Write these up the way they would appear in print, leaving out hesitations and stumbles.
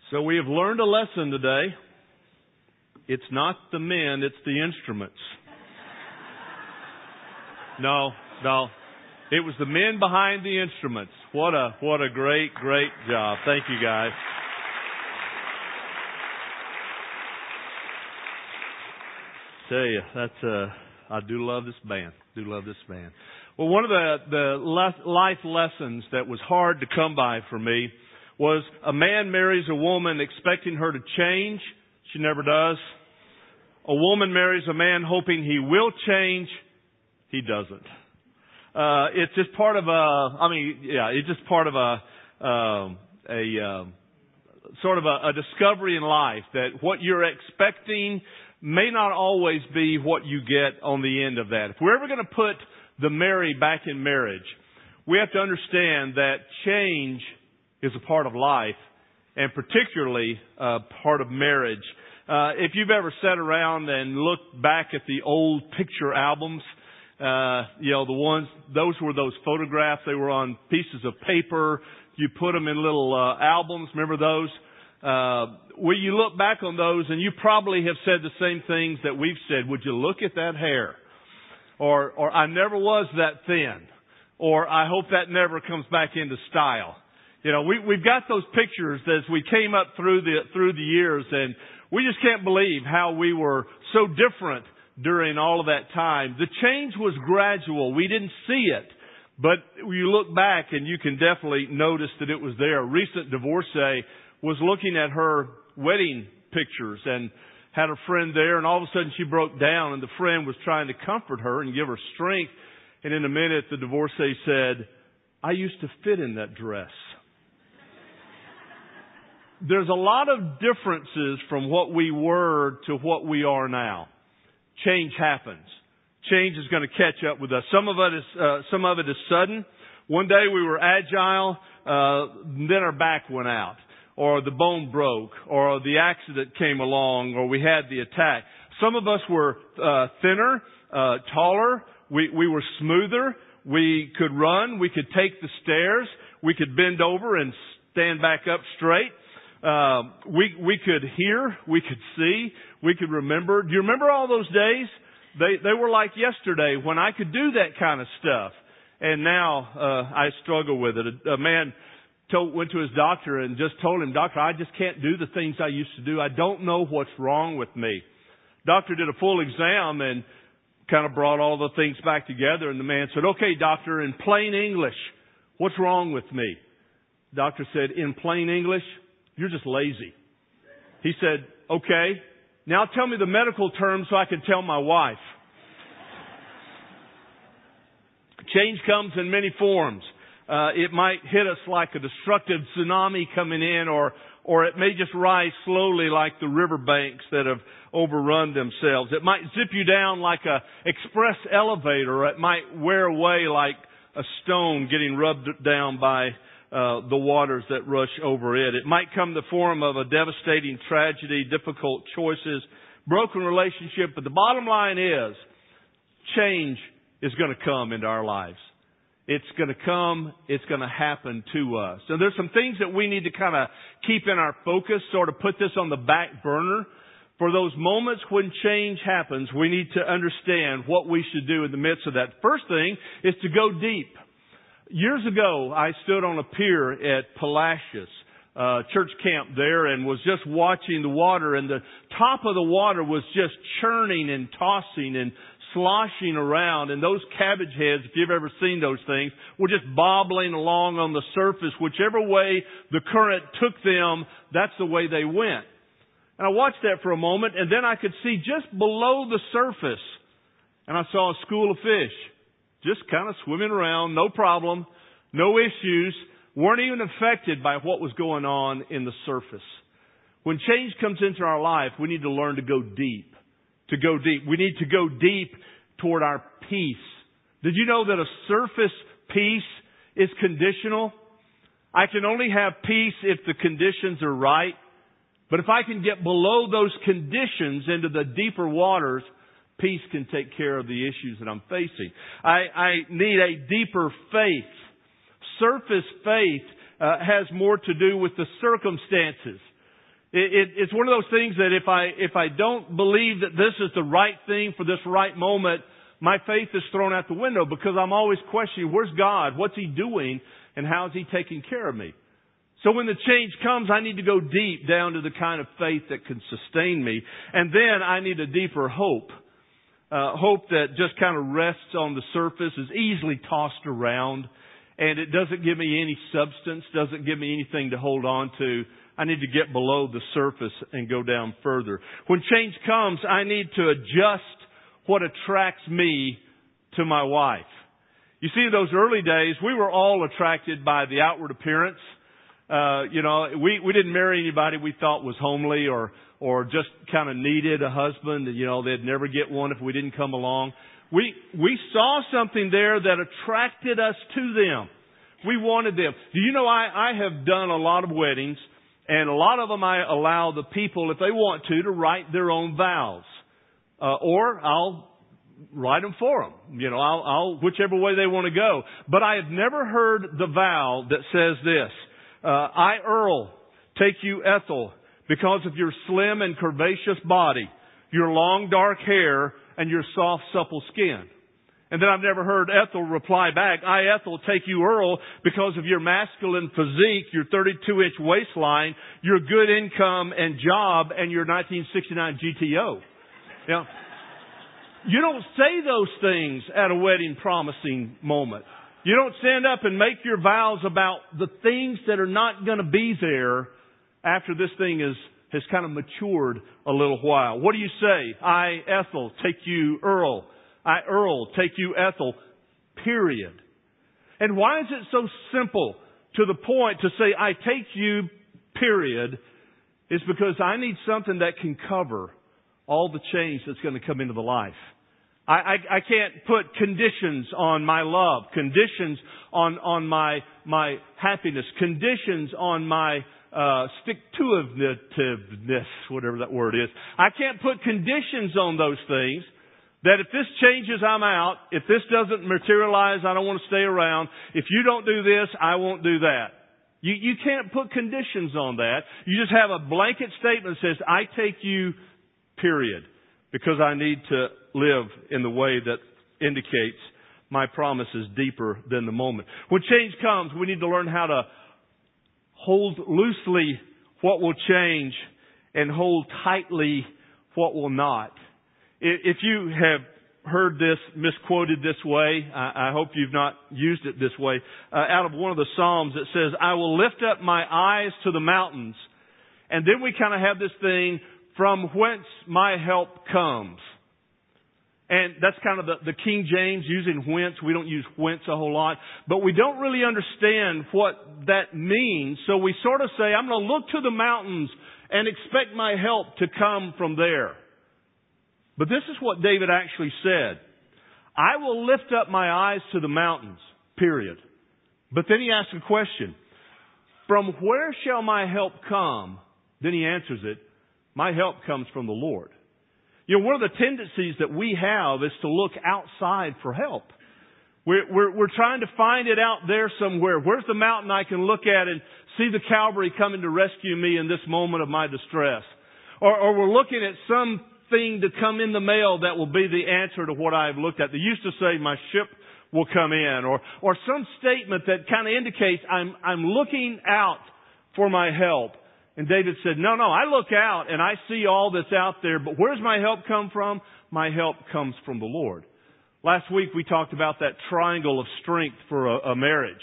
So we have learned a lesson today. It's not the men, it's the instruments. No. It was the men behind the instruments. What a great job. Thank you, guys. Tell you, I do love this band. Well, one of the life lessons that was hard to come by for me was a man marries a woman expecting her to change. She never does. A woman marries a man hoping he will change. He doesn't. It's just part of sort of a discovery in life that what you're expecting may not always be what you get on the end of that. If we're ever going to put the Mary back in marriage, we have to understand that change is a part of life, and particularly part of marriage. If you've ever sat around and looked back at the old picture albums, those were those photographs. They were on pieces of paper. You put them in little albums. Remember those? Well, you look back on those and you probably have said the same things that we've said. Would you look at that hair? Or I never was that thin. Or I hope that never comes back into style. You know, we've got those pictures as we came up through the years, and we just can't believe how we were so different during all of that time. The change was gradual. We didn't see it. But you look back and you can definitely notice that it was there. A recent divorcee was looking at her wedding pictures and had a friend there, and all of a sudden she broke down, and the friend was trying to comfort her and give her strength. And in a minute, the divorcee said, "I used to fit in that dress." There's a lot of differences from what we were to what we are now. Change happens. Change is going to catch up with us. Some of it is sudden. One day we were agile, then our back went out, or the bone broke, or the accident came along, or we had the attack. Some of us were thinner, taller. We were smoother. We could run. We could take the stairs. We could bend over and stand back up straight. We could hear. We could see. We could remember. Do you remember all those days? They were like yesterday when I could do that kind of stuff. And now I struggle with it. A man went to his doctor and just told him, "Doctor, I just can't do the things I used to do. I don't know what's wrong with me." Doctor did a full exam and kind of brought all the things back together. And the man said, "Okay, doctor, in plain English, what's wrong with me?" Doctor said, "In plain English, you're just lazy." He said, "Okay, now tell me the medical terms so I can tell my wife." Change comes in many forms. It might hit us like a destructive tsunami coming in, or it may just rise slowly like the riverbanks that have overrun themselves. It might zip you down like a express elevator, or it might wear away like a stone getting rubbed down by the waters that rush over it. It might come in the form of a devastating tragedy, difficult choices, broken relationship. But the bottom line is, change is going to come into our lives. It's going to come. It's going to happen to us. So there's some things that we need to kind of keep in our focus, sort of put this on the back burner. For those moments when change happens, we need to understand what we should do in the midst of that. First thing is to go deep. Years ago, I stood on a pier at Palacios, church camp there, and was just watching the water, and the top of the water was just churning and tossing and sloshing around, and those cabbage heads, if you've ever seen those things, were just bobbling along on the surface. Whichever way the current took them, that's the way they went. And I watched that for a moment, and then I could see just below the surface, and I saw a school of fish just kind of swimming around, no problem, no issues, weren't even affected by what was going on in the surface. When change comes into our life, we need to learn to go deep. To go deep. We need to go deep toward our peace. Did you know that a surface peace is conditional? I can only have peace if the conditions are right. But if I can get below those conditions into the deeper waters, peace can take care of the issues that I'm facing. I need a deeper faith. Surface faith has more to do with the circumstances. It's one of those things that if I don't believe that this is the right thing for this right moment, my faith is thrown out the window because I'm always questioning, where's God? What's He doing? And how is He taking care of me? So when the change comes, I need to go deep down to the kind of faith that can sustain me. And then I need a deeper hope. Hope that just kind of rests on the surface, is easily tossed around, and it doesn't give me any substance, doesn't give me anything to hold on to. I need to get below the surface and go down further. When change comes, I need to adjust what attracts me to my wife. You see, in those early days, we were all attracted by the outward appearance. We didn't marry anybody we thought was homely or just kind of needed a husband. They'd never get one if we didn't come along. We saw something there that attracted us to them. We wanted them. Do you know, I have done a lot of weddings, and a lot of them I allow the people, if they want to write their own vows. Or I'll write them for them. I'll whichever way they want to go. But I have never heard the vow that says this, I, Earl, take you, Ethel, because of your slim and curvaceous body, your long dark hair, and your soft supple skin. And then I've never heard Ethel reply back, I, Ethel, take you, Earl, because of your masculine physique, your 32-inch waistline, your good income and job, and your 1969 GTO. You don't say those things at a wedding promising moment. You don't stand up and make your vows about the things that are not going to be there after this thing has kind of matured a little while. What do you say? I, Ethel, take you, Earl. I, Earl, take you, Ethel. Period. And why is it so simple to the point to say, I take you, period? It's because I need something that can cover all the change that's going to come into the life. I can't put conditions on my love, conditions on my happiness, conditions on my stick-to-itiveness, whatever that word is. I can't put conditions on those things that if this changes, I'm out. If this doesn't materialize, I don't want to stay around. If you don't do this, I won't do that. You can't put conditions on that. You just have a blanket statement that says, I take you, period, because I need to live in the way that indicates my promise is deeper than the moment. When change comes, we need to learn how to hold loosely what will change and hold tightly what will not. If you have heard this misquoted this way, I hope you've not used it this way, out of one of the Psalms it says, I will lift up my eyes to the mountains. And then we kind of have this thing, from whence my help comes. And that's kind of the King James using whence. We don't use whence a whole lot. But we don't really understand what that means. So we sort of say, I'm going to look to the mountains and expect my help to come from there. But this is what David actually said. I will lift up my eyes to the mountains, period. But then he asks a question. From where shall my help come? Then he answers it. My help comes from the Lord. One of the tendencies that we have is to look outside for help. We're trying to find it out there somewhere. Where's the mountain I can look at and see the Calvary coming to rescue me in this moment of my distress? Or we're looking at something to come in the mail that will be the answer to what I've looked at. They used to say my ship will come in, or some statement that kind of indicates I'm looking out for my help. And David said, no, I look out and I see all that's out there, but where's my help come from? My help comes from the Lord. Last week we talked about that triangle of strength for a marriage.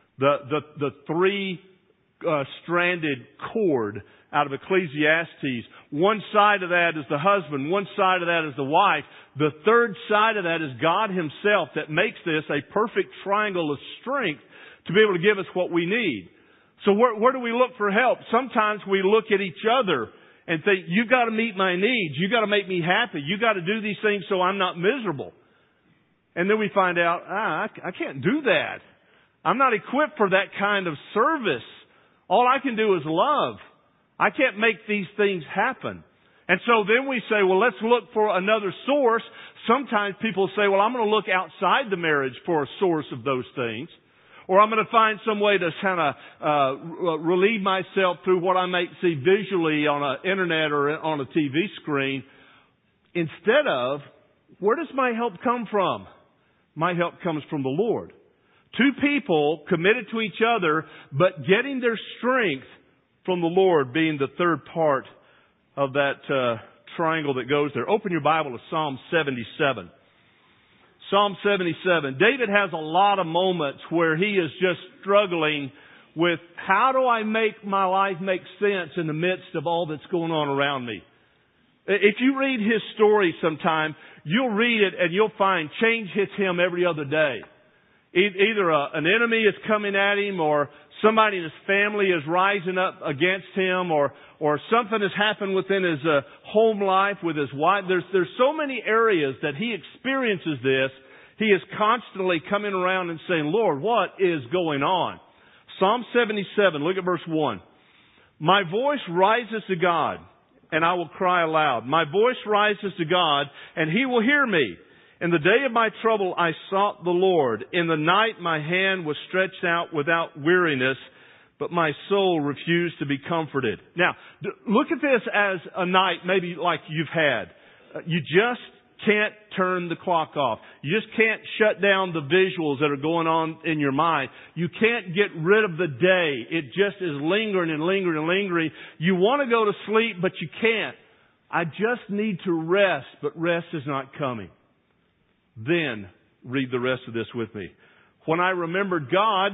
The three stranded cord out of Ecclesiastes. One side of that is the husband. One side of that is the wife. The third side of that is God Himself that makes this a perfect triangle of strength to be able to give us what we need. So where do we look for help? Sometimes we look at each other and think, you've got to meet my needs. You've got to make me happy. You've got to do these things so I'm not miserable. And then we find out, I can't do that. I'm not equipped for that kind of service. All I can do is love. I can't make these things happen. And so then we say, well, let's look for another source. Sometimes people say, well, I'm going to look outside the marriage for a source of those things. Or I'm going to find some way to kind of relieve myself through what I might see visually on an internet or on a TV screen. Instead of, where does my help come from? My help comes from the Lord. Two people committed to each other, but getting their strength from the Lord being the third part of that triangle that goes there. Open your Bible to Psalm 77. Psalm 77. David has a lot of moments where he is just struggling with how do I make my life make sense in the midst of all that's going on around me. If you read his story sometime, you'll read it and you'll find change hits him every other day. Either an enemy is coming at him, or somebody in his family is rising up against him, or something has happened within his home life with his wife. There's so many areas that he experiences this. He is constantly coming around and saying, Lord, what is going on? Psalm 77, look at verse 1. My voice rises to God, and I will cry aloud. My voice rises to God, and He will hear me. In the day of my trouble, I sought the Lord. In the night, my hand was stretched out without weariness, but my soul refused to be comforted. Now, look at this as a night maybe like you've had. You just can't turn the clock off. You just can't shut down the visuals that are going on in your mind. You can't get rid of the day. It just is lingering and lingering and lingering. You want to go to sleep, but you can't. I just need to rest, but rest is not coming. Then, read the rest of this with me. When I remember God,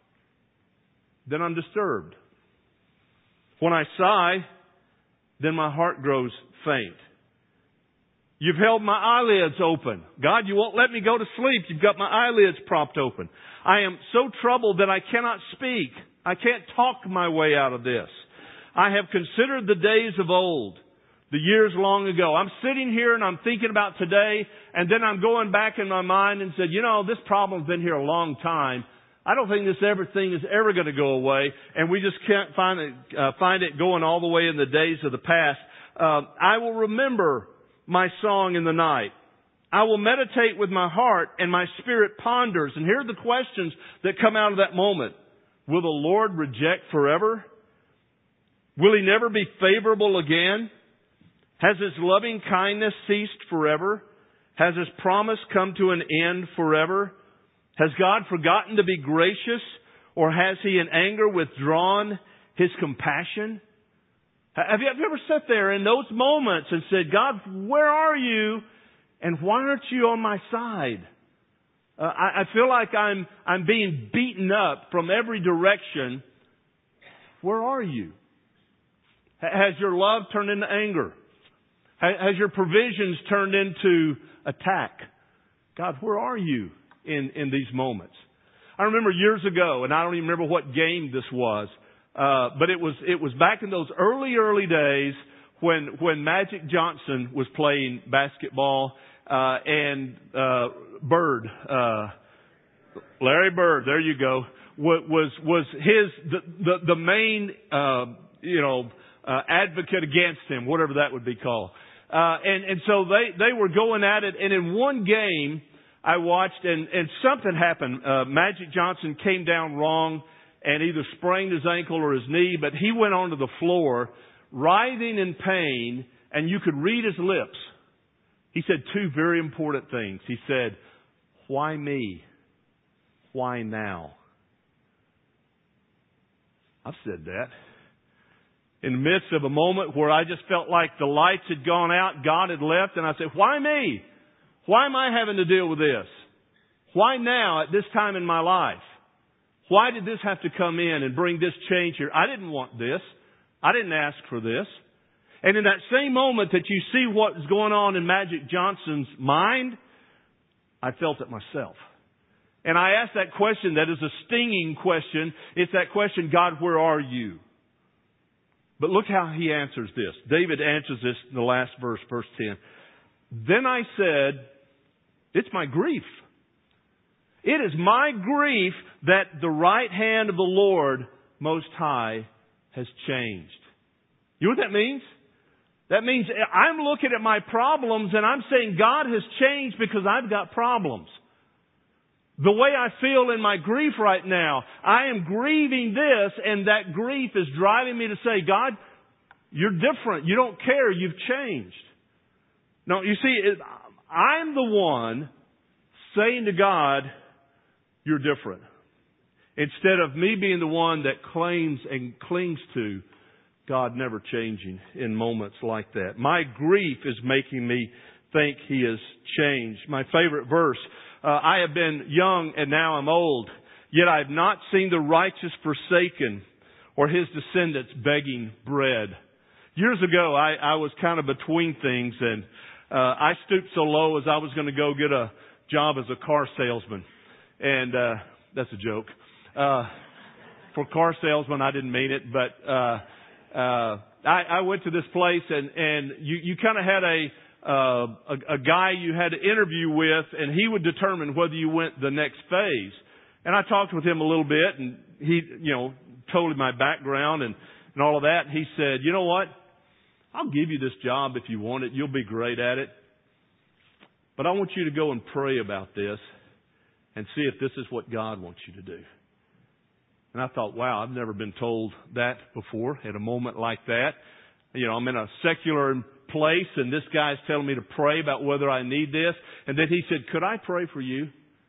then I'm disturbed. When I sigh, then my heart grows faint. You've held my eyelids open. God, you won't let me go to sleep. You've got my eyelids propped open. I am so troubled that I cannot speak. I can't talk my way out of this. I have considered the days of old, the years long ago. I'm sitting here and I'm thinking about today, and then I'm going back in my mind and said, this problem's been here a long time. I don't think this everything is ever going to go away, and we just can't find it going all the way in the days of the past. I will remember my song in the night. I will meditate with my heart, and my spirit ponders. And here are the questions that come out of that moment. Will the Lord reject forever? Will He never be favorable again? Has His loving kindness ceased forever? Has His promise come to an end forever? Has God forgotten to be gracious, or has He in anger withdrawn His compassion? Have you ever sat there in those moments and said, God, where are you? And why aren't you on my side? I feel like I'm being beaten up from every direction. Where are you? Has your love turned into anger? Has your provisions turned into attack? God, where are you in these moments? I remember years ago, and I don't even remember what game this was, but it was back in those early days when Magic Johnson was playing basketball, and Bird, Larry Bird, there you go, was the main advocate against him, whatever that would be called. And so they were going at it, and in one game I watched, and something happened. Magic Johnson came down wrong and either sprained his ankle or his knee, but he went onto the floor writhing in pain, and you could read his lips. He said two very important things. He said, "Why me? Why now?" I've said that. In the midst of a moment where I just felt like the lights had gone out, God had left, and I said, why me? Why am I having to deal with this? Why now at this time in my life? Why did this have to come in and bring this change here? I didn't want this. I didn't ask for this. And in that same moment that you see what is going on in Magic Johnson's mind, I felt it myself. And I asked that question that is a stinging question. It's that question, God, where are you? But look how he answers this. David answers this in the last verse, verse 10. Then I said, it's my grief. It is my grief that the right hand of the Lord Most High has changed. You know what that means? That means I'm looking at my problems and I'm saying God has changed because I've got problems. The way I feel in my grief right now, I am grieving this, and that grief is driving me to say, God, you're different. You don't care. You've changed. No, you see, I'm the one saying to God, you're different. Instead of me being the one that claims and clings to God never changing in moments like that. My grief is making me think He has changed. My favorite verse, I have been young and now I'm old, yet I have not seen the righteous forsaken or his descendants begging bread. Years ago, I was kind of between things, and I stooped so low as I was going to go get a job as a car salesman. And that's a joke. For car salesman, I didn't mean it, but I went to this place, and you kind of had a guy you had to interview with, and he would determine whether you went the next phase. And I talked with him a little bit, and he, told him my background and all of that. And he said, you know what? I'll give you this job if you want it. You'll be great at it. But I want you to go and pray about this and see if this is what God wants you to do. And I thought, wow, I've never been told that before at a moment like that. I'm in a secular place, and this guy's telling me to pray about whether I need this. And then he said, could I pray for you?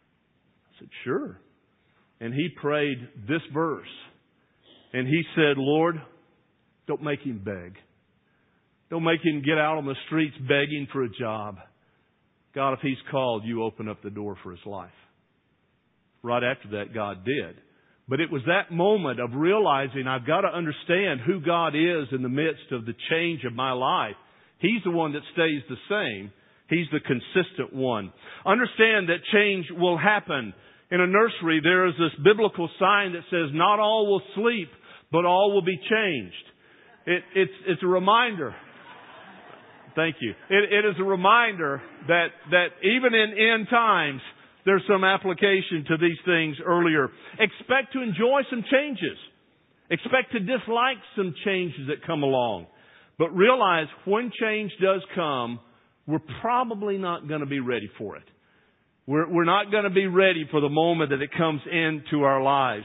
I said, sure. And he prayed this verse. And he said, Lord, don't make him beg. Don't make him get out on the streets begging for a job. God, if he's called, you open up the door for his life. Right after that, God did. But it was that moment of realizing I've got to understand who God is in the midst of the change of my life. He's the one that stays the same. He's the consistent one. Understand that change will happen. In a nursery, there is this biblical sign that says, not all will sleep, but all will be changed. It's a reminder. Thank you. It is a reminder that even in end times, there's some application to these things earlier. Expect to enjoy some changes. Expect to dislike some changes that come along. But realize when change does come, we're probably not going to be ready for it. We're not going to be ready for the moment that it comes into our lives.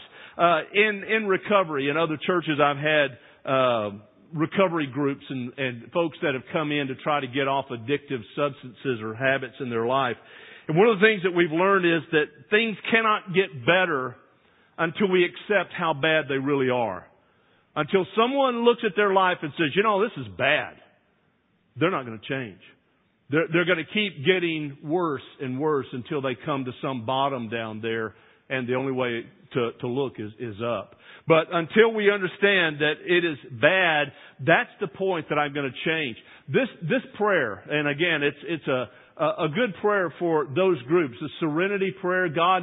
In recovery, in other churches I've had recovery groups and folks that have come in to try to get off addictive substances or habits in their life. And one of the things that we've learned is that things cannot get better until we accept how bad they really are. Until someone looks at their life and says, this is bad. They're not going to change. They're going to keep getting worse and worse until they come to some bottom down there, and the only way to look is up. But until we understand that it is bad, that's the point that I'm going to change. This prayer, and again, it's a good prayer for those groups. The serenity prayer, God,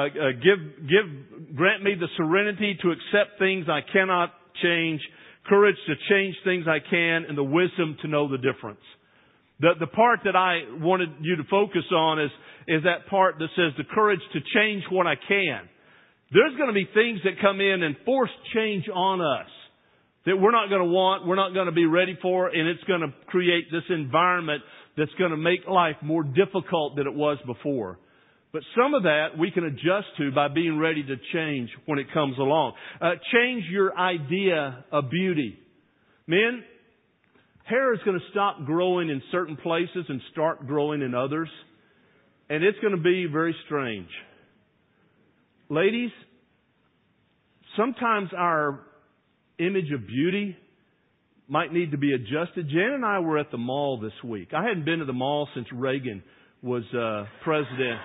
grant me the serenity to accept things I cannot change, courage to change things I can, and the wisdom to know the difference. The part that I wanted you to focus on is that part that says the courage to change what I can. There's going to be things that come in and force change on us that we're not going to want, we're not going to be ready for, and it's going to create this environment that's going to make life more difficult than it was before. But some of that we can adjust to by being ready to change when it comes along. Change your idea of beauty. Men, hair is going to stop growing in certain places and start growing in others. And it's going to be very strange. Ladies, sometimes our image of beauty might need to be adjusted. Jan and I were at the mall this week. I hadn't been to the mall since Reagan was president.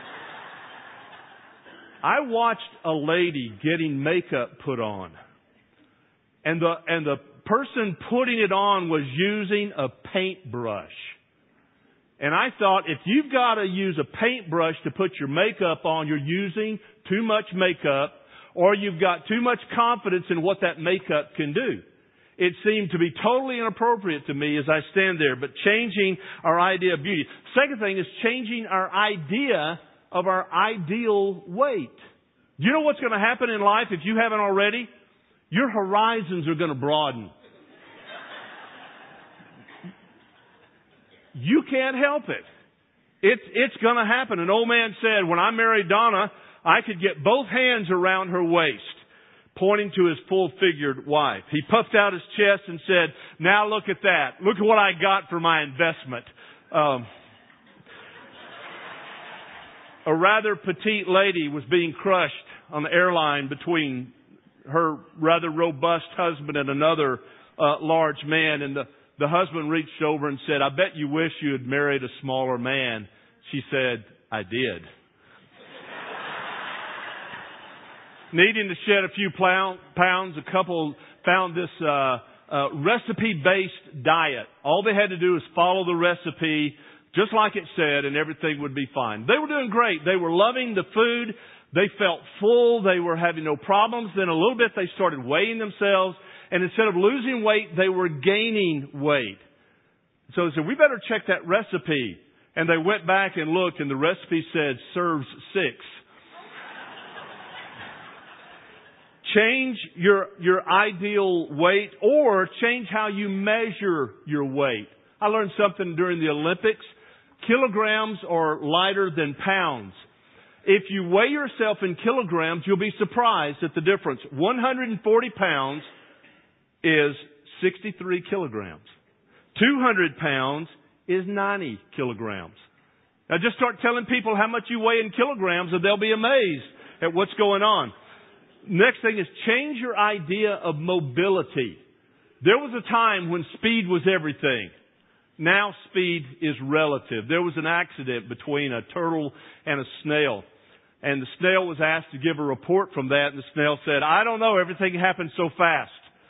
I watched a lady getting makeup put on. And the person putting it on was using a paintbrush. And I thought, if you've got to use a paintbrush to put your makeup on, you're using too much makeup, or you've got too much confidence in what that makeup can do. It seemed to be totally inappropriate to me as I stand there, but changing our idea of beauty. Second thing is changing our idea of our ideal weight. Do you know what's going to happen in life if you haven't already? Your horizons are going to broaden. You can't help it. It's going to happen. An old man said, when I married Donna, I could get both hands around her waist, pointing to his full-figured wife. He puffed out his chest and said, "Now look at that. Look at what I got for my investment." A rather petite lady was being crushed on the airline between her rather robust husband and another large man. And the husband reached over and said, "I bet you wish you had married a smaller man." She said, "I did." Needing to shed a few pounds, a couple found this recipe-based diet. All they had to do was follow the recipe just like it said, and everything would be fine. They were doing great. They were loving the food. They felt full. They were having no problems. Then a little bit they started weighing themselves, and instead of losing weight, they were gaining weight. So they said, "We better check that recipe." And they went back and looked, and the recipe said, "serves 6." Change your ideal weight, or change how you measure your weight. I learned something during the Olympics. Kilograms are lighter than pounds. If you weigh yourself in kilograms, you'll be surprised at the difference. 140 pounds is 63 kilograms. 200 pounds is 90 kilograms. Now just start telling people how much you weigh in kilograms, and they'll be amazed at what's going on. Next thing is change your idea of mobility. There was a time when speed was everything. Now speed is relative. There was an accident between a turtle and a snail. And the snail was asked to give a report from that. And the snail said, "I don't know. Everything happened so fast."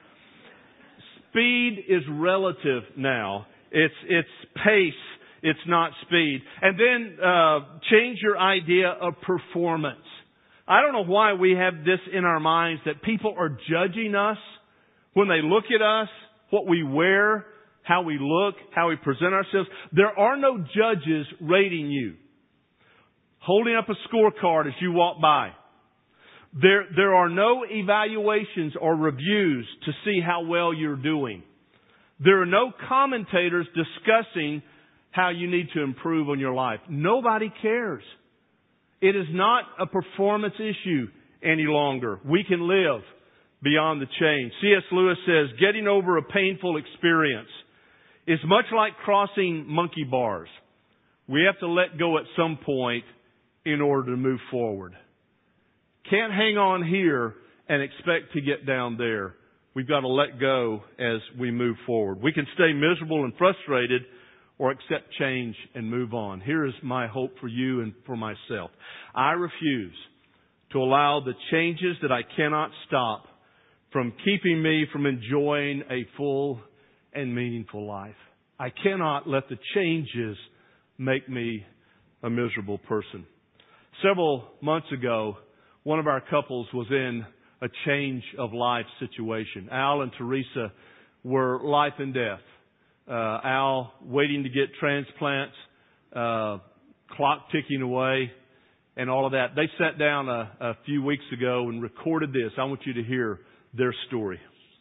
Speed is relative now. It's pace. It's not speed. And then change your idea of performance. I don't know why we have this in our minds that people are judging us when they look at us, what we wear, how we look, how we present ourselves. There are no judges rating you, holding up a scorecard as you walk by. There are no evaluations or reviews to see how well you're doing. There are no commentators discussing how you need to improve on your life. Nobody cares. It is not a performance issue any longer. We can live beyond the change. C.S. Lewis says, getting over a painful experience is much like crossing monkey bars. We have to let go at some point in order to move forward. Can't hang on here and expect to get down there. We've got to let go as we move forward. We can stay miserable and frustrated, or accept change and move on. Here is my hope for you and for myself. I refuse to allow the changes that I cannot stop from keeping me from enjoying a full and meaningful life. I cannot let the changes make me a miserable person. Several months ago, one of our couples was in a change of life situation. Al and Teresa were life and death. Al waiting to get transplants, clock ticking away, and all of that. They sat down a few weeks ago and recorded this. I want you to hear their story.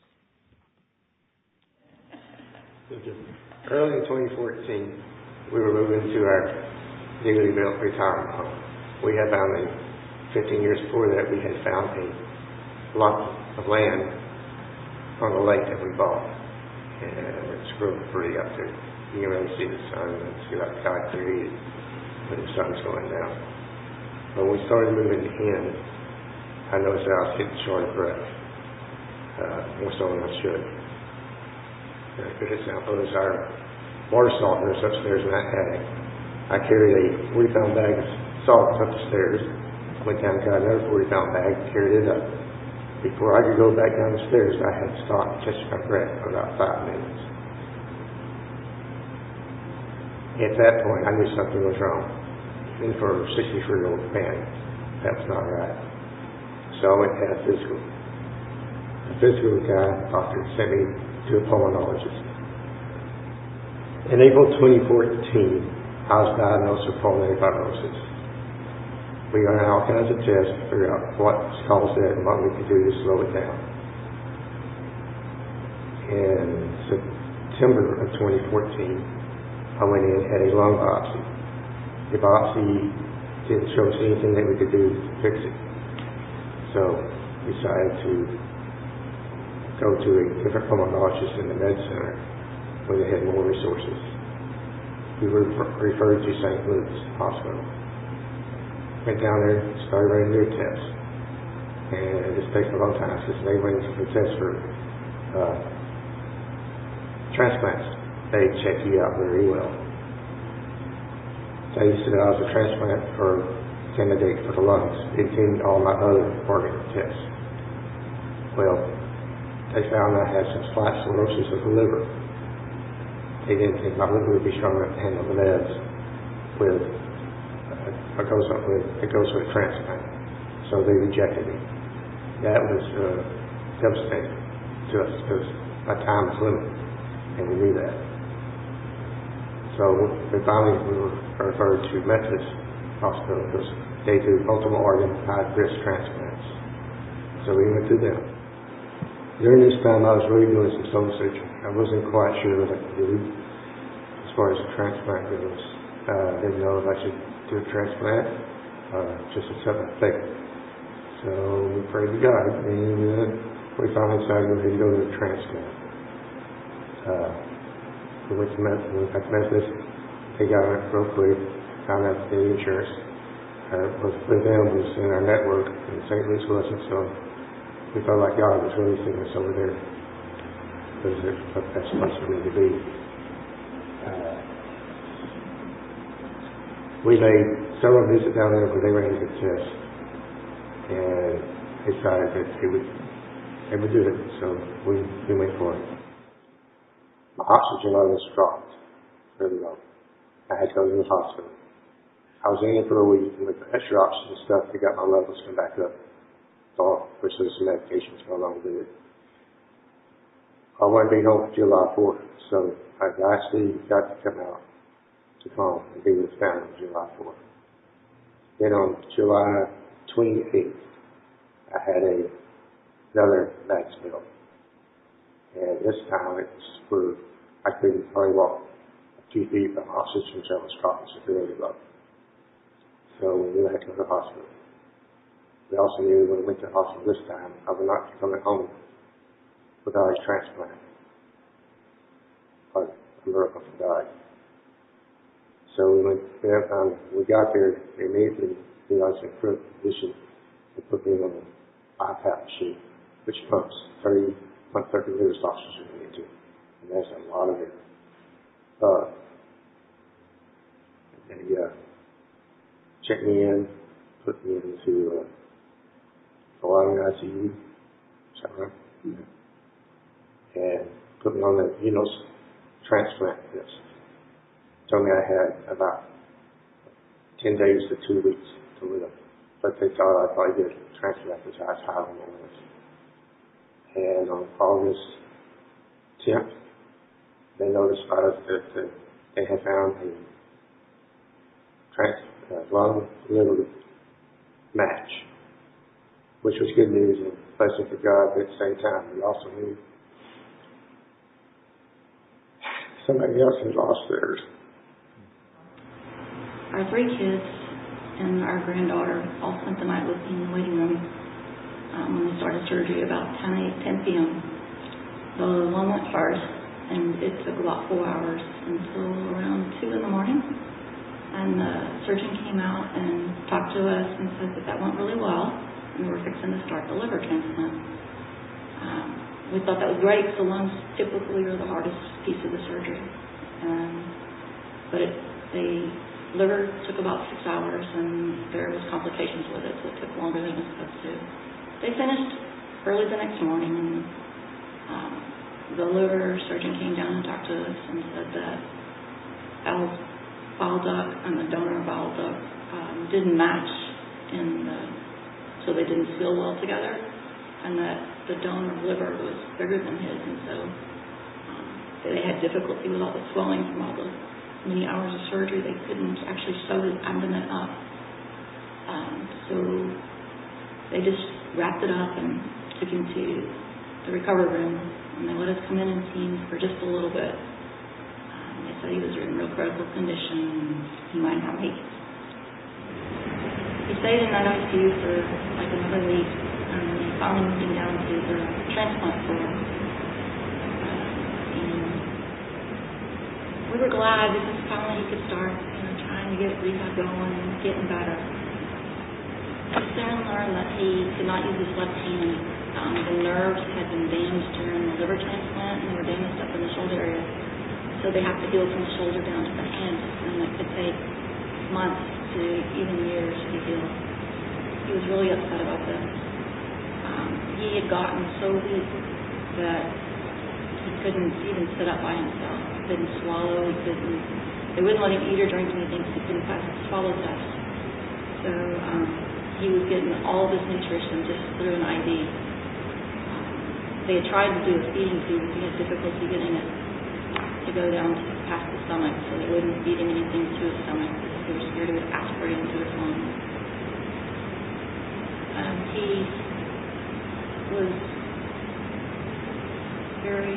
Early in 2014, we were moving to our newly built retirement home. We had found 15 years before that, we had found a lot of land on the lake that we bought. And it's real pretty up there. You can really see the sun and see that sky clear when the sun's going down. When we started moving in, I noticed that I was getting short of breath, more so than I should. And a good example is our water softeners upstairs in that attic. I carried a 40-pound bag of salt up the stairs, went down and got another 40-pound bag, carried it up. Before I could go back down the stairs, I had to stop and catch my breath for about 5 minutes. At that point, I knew something was wrong. And for a 63-year-old man, that's not right. So I went to have physical. The physical guy, doctor, sent me to a pulmonologist. In April 2014, I was diagnosed with pulmonary fibrosis. We ran all kinds of tests to figure out what caused it and what we could do to slow it down. In September of 2014, I went in and had a lung biopsy. The biopsy didn't show us anything that we could do to fix it. So we decided to go to a different pulmonologist in the med center where they had more resources. We were referred to St. Luke's Hospital. Went down there, started running their tests. And it just takes a long time since they run the test for transplants. They check you out very well. They said I was a transplant or candidate for the lungs, including all my other organ tests. Well, they found I had some slight cirrhosis of the liver. They didn't think my liver would be strong enough to handle the meds with it goes with a transplant. So they rejected me. That was devastating to us because my time was limited, and we knew that. So we were referred to Methodist Hospital because they do multiple organ high-risk transplants. So we went to them. During this time, I was really doing some soul searching. I wasn't quite sure what I could do as far as a transplant goes. I didn't know if I should do a transplant or just accept my fate. So we prayed to God, and we finally decided to go to the transplant. We went to Methodist. They got it real quick. Found out the insurance with them was in our network, and St. Louis wasn't. So we felt like God was really seeing us over there. It was the best place for me to be. We made several visits down there where they ran the test, and decided that they would do it. So we went for it. My oxygen levels dropped really low. I had to go to the hospital. I was in it for a week, and with the extra oxygen stuff, they got my levels come back up. So, which there's some medications no longer do it. I wouldn't be home July 4th, so I actually got to come out to come and be with family July 4th. Then on July 28th, I had another back spill. And this time I couldn't hardly walk a few feet, but my oxygen levels dropped severely low. So we knew I had to go to the hospital. We also knew when we went to the hospital this time, I would not be coming home without a transplant. Or a miracle for God. So we went there, we got there, they immediately, I was in a critical position. They put me on an IPAP machine, which pumps 30 liters of oxygen into it. And that's a lot of air. They checked me in, put me into a lot of ICU, and put me on the UNOS transplant list. Told me I had about 10 days to 2 weeks to live. But they thought I'd probably get a transplant because I was high on the list. And on August 10th, they notified us that they had found a lung liver match, which was good news and blessing for God, but at the same time, we also knew somebody else had lost theirs. Our 3 kids and our granddaughter all spent the night with me in the waiting room when we started surgery about 10 p.m. The one went first, and it took about 4 hours until around 2 in the morning. And the surgeon came out and talked to us and said that went really well, and we were fixing to start the liver transplant. We thought that was great because the lungs typically are the hardest piece of the surgery. But the liver took about 6 hours, and there was complications with it, so it took longer than it was supposed to. They finished early the next morning, and the liver surgeon came down and talked to us and said that Al's bile duct and the donor bile duct didn't match, so they didn't seal well together, and that the donor liver was bigger than his, and so they had difficulty with all the swelling from all the many hours of surgery. They couldn't actually sew his abdomen up. So they just wrapped it up and took him to the recovery room, and they let us come in and see him for just a little bit. They said he was in real critical condition and he might not make it. He stayed in that ICU for like another week, and we finally moved him down to the transplant floor. And we were glad because finally he could start, trying to get rehab going and getting better. We soon learned that he could not use his left hand. The nerves had been damaged during the liver transplant, and they were damaged up in the shoulder area. So they have to heal from the shoulder down to the hand, and it could take months to even years to heal. He was really upset about this. He had gotten so weak that he couldn't even sit up by himself. He couldn't swallow. They wouldn't let him eat or drink anything because he couldn't pass the swallow test. So he was getting all this nutrition just through an IV. They had tried to do a feeding tube, but he had difficulty getting it to go down past the stomach, so they wouldn't feed him anything to his stomach because they were scared it would aspirate into his lungs. He was very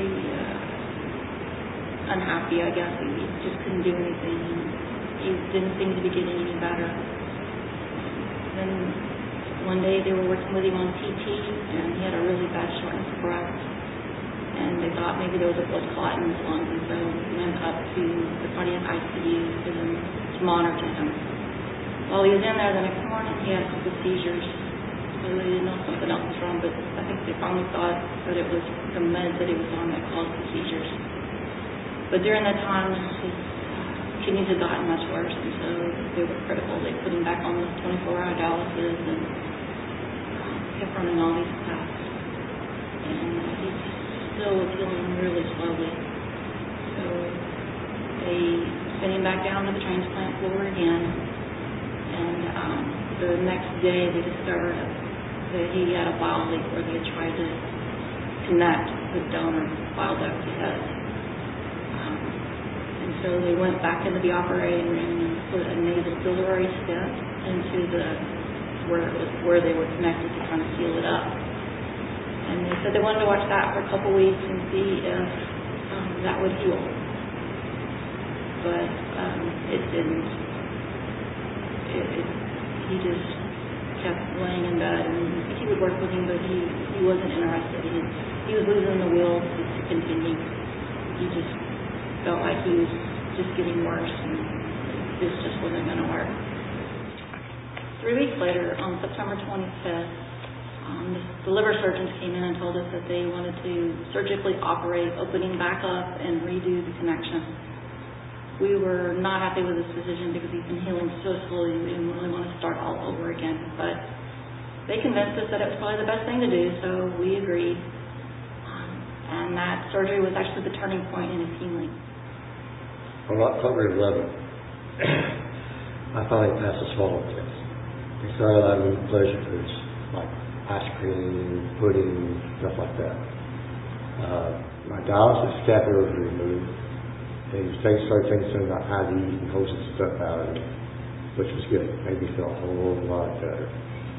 unhappy, I guess. He just couldn't do anything. He didn't seem to be getting any better. Then one day they were working with him on PT, and he had a really bad shortness of breath. And they thought maybe there was a blood clot in his lungs, and so he went up to the cardiac ICU to monitor him. While he was in there the next morning, he had a couple seizures. So they didn't know something else was wrong, but I think they finally thought that it was the meds that he was on that caused the seizures. But during that time, his kidneys had gotten much worse, and so they were critical. They put him back on the 24-hour dialysis and kept running all these tests. And he still was healing really slowly. So they sent him back down to the transplant floor again. And the next day they discovered that he had a bile leak where they had tried to connect the donor bile duct to his. And so they went back into the operating room and put a nasal biliary stent into where they were connected to kind of seal it up. And they said they wanted to watch that for a couple weeks and see if that would heal. But it didn't. He just kept laying in bed, and he would work with him, but he wasn't interested. He was losing the will to continue. He just felt like he was just getting worse, and this just wasn't going to work. 3 weeks later, on September 25th, the liver surgeons came in and told us that they wanted to surgically operate, opening back up and redo the connection. We were not happy with this decision because he's been healing so slowly. We didn't really want to start all over again. But they convinced us that it was probably the best thing to do, so we agreed. And that surgery was actually the turning point in his healing. On October 11th, I finally passed the swallow test. They started out with pleasure foods like ice cream, pudding, stuff like that. My dialysis catheter was removed. They started taking something about IVs and hosing stuff out of it, which was good. Made me feel a whole lot better.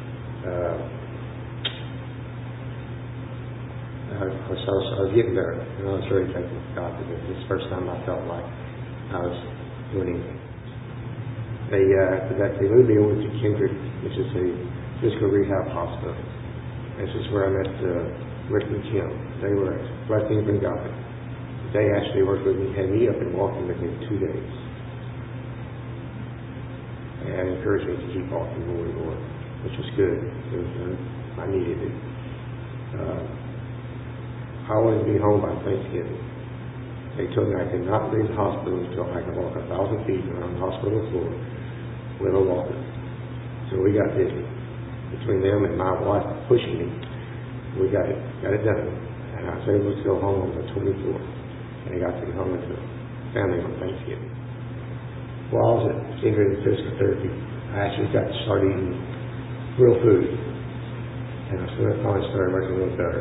Of course, I was getting better, and I was very thankful to God because this is the first time I felt like I was doing anything. They moved me over to Kendrick, which is a physical rehab hospital. This is where I met Rick and Kim. They were blessing from God. They actually worked with me, had me up and walking with me 2 days. And encouraged me to keep walking more and more, which was good. I needed it. I wanted to be home by Thanksgiving. They told me I could not leave the hospital until I could walk 1,000 feet around the hospital floor with a walker. So we got busy. Between them and my wife pushing me, we got it done. And I was able to go home on the 24th. And I got to go home with the family on Thanksgiving. While I was at integrated physical therapy, I actually got to start eating real food. And I finally started working a little better.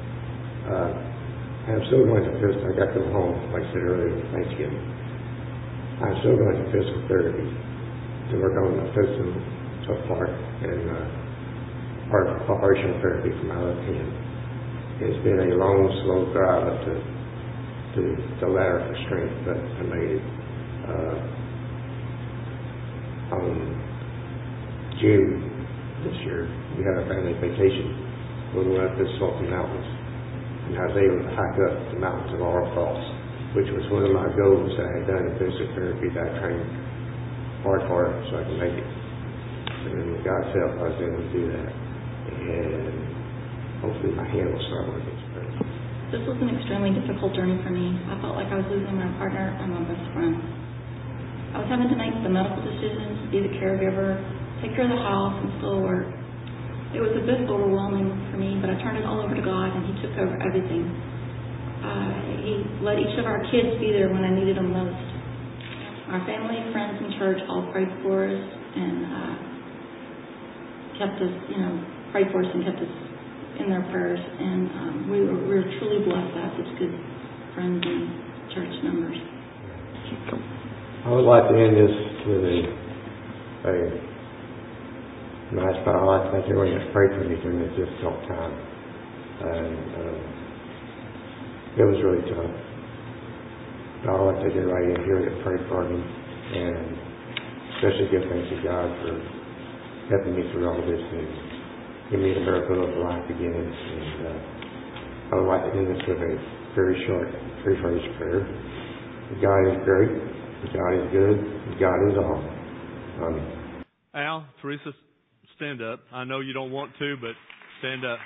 I'm still going to physical. I got to go home, like I said earlier, Thanksgiving. I'm still going to physical therapy to work on the physical part and part of operational therapy for my left hand. It's been a long, slow drive up to the ladder for strength, but I made it. On June this year, we had a family vacation. We went up the Smoky Mountains, and I was able to hike up the mountains of Laurel Falls, which was one of my goals that I had done in physical therapy that I trained hard for so I could make it. And with God's help, I was able to do that. And hopefully my hand will start working. This was an extremely difficult journey for me. I felt like I was losing my partner and my best friend. I was having to make the medical decisions, be the caregiver, take care of the house, and still work. It was a bit overwhelming for me, but I turned it all over to God, and He took over everything. He let each of our kids be there when I needed them most. Our family, friends, and church all prayed for us and kept us, prayed for us and kept us in their prayers. And we were truly blessed to have such good friends and church members. I would like to end this with a nice thought. I'd like to thank everyone that's prayed for me during this difficult time. And it was really tough. But I'd like to thank everybody in here that prayed for me, and especially give thanks to God for helping me through all this and giving me the miracle of life again. And I would like to end this with a very short three-phrase prayer. God is great. God is good. God is all. Amen. Al, Teresa, stand up. I know you don't want to, but stand up.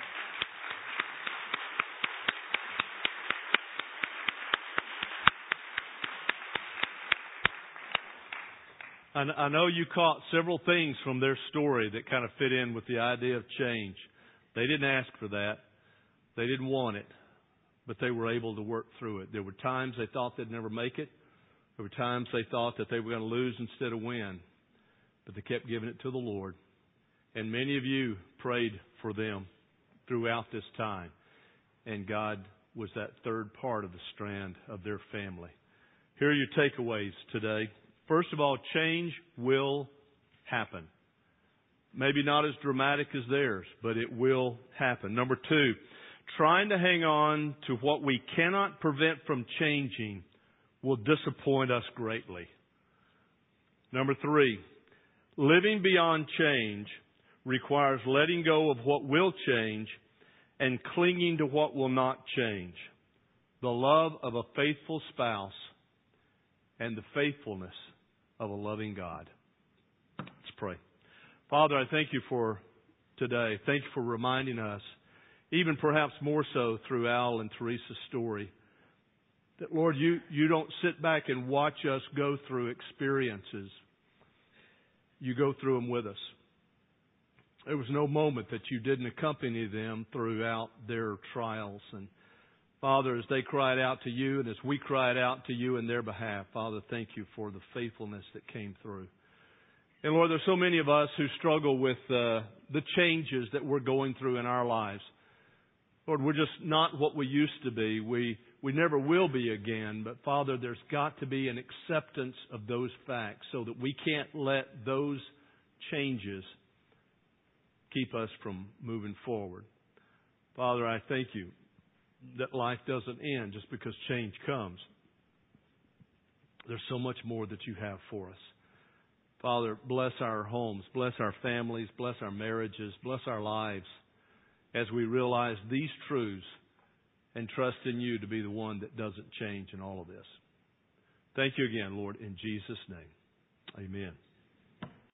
I know you caught several things from their story that kind of fit in with the idea of change. They didn't ask for that. They didn't want it, but they were able to work through it. There were times they thought they'd never make it. There were times they thought that they were going to lose instead of win, but they kept giving it to the Lord. And many of you prayed for them throughout this time, and God was that third part of the strand of their family. Here are your takeaways today. First of all, change will happen. Maybe not as dramatic as theirs, but it will happen. Number two, trying to hang on to what we cannot prevent from changing will disappoint us greatly. Number three, living beyond change requires letting go of what will change and clinging to what will not change. The love of a faithful spouse and the faithfulness of a loving God. Let's pray. Father, I thank you for today. Thank you for reminding us, even perhaps more so through Al and Teresa's story, that, Lord, you don't sit back and watch us go through experiences. You go through them with us. There was no moment that you didn't accompany them throughout their trials. And Father, as they cried out to you and as we cried out to you in their behalf, Father, thank you for the faithfulness that came through. And Lord, there's so many of us who struggle with the changes that we're going through in our lives. Lord, we're just not what we used to be. We never will be again. But Father, there's got to be an acceptance of those facts so that we can't let those changes keep us from moving forward. Father, I thank you that life doesn't end just because change comes. There's so much more that you have for us. Father, bless our homes, bless our families, bless our marriages, bless our lives as we realize these truths and trust in you to be the one that doesn't change in all of this. Thank you again, Lord, in Jesus' name. Amen.